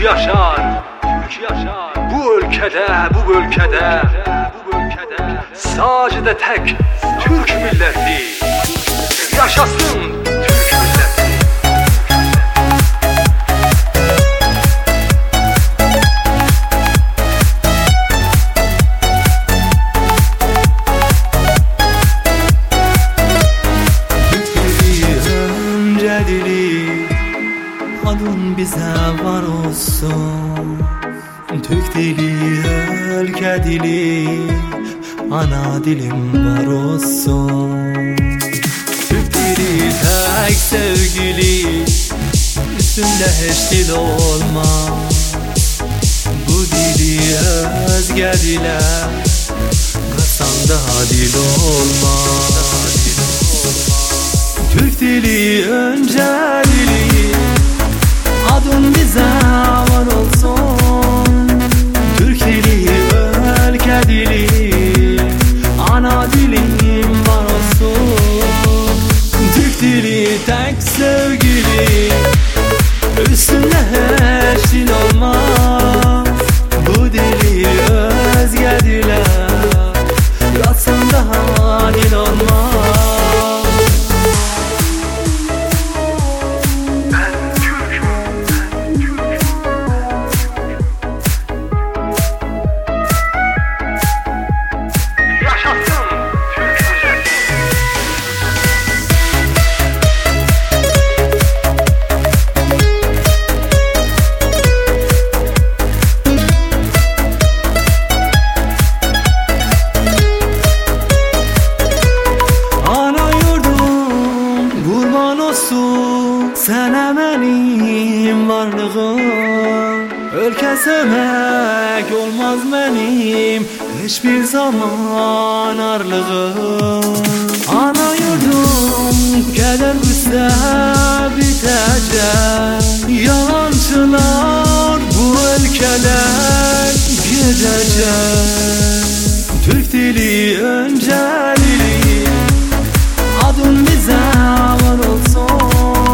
yaşar. Bu ülkede, bu bölgede sadece tek Türk milleti. Yaşasın Türk milleti. Adın bize var olsun. Türk dili, ülke dili, ana dilim var olsun. Türk dili tek sevgili, üstünde hiç dil olmaz. Bu dili özge dile katsan daha dil olmaz. Türk dili önce dili, adın bize var olsun. Türk dili, ülke dili, ana dilim var olsun. Türk dili tek sevgili, üstünde hiç dil olmaz. Bu dili özge dile katsan daha dil olmaz. Sana benim varlığım, ülke sevmek olmaz benim hiçbir zaman arlığım. Ana yurdum keder üstə bitecek, yalancılar bu ülkeden gidecek. Türk dili önce dili, adın bize var olsun.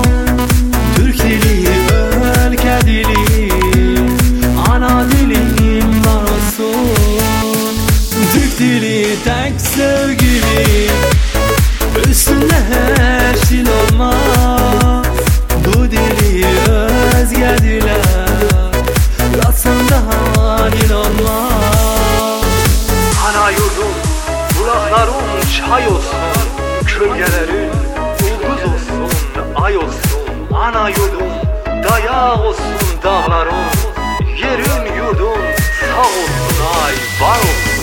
Dili tek sevgili, üstünde hiç dil olmaz. Bu dili özge dile katsan daha dil olmaz. Ana yurdum, bulakların çay olsun, kölgelerin ulduz olsun, ay olsun. Ana yurdum, dayak olsun dağların, yerin yurdun sağ olsun, ay var olsun.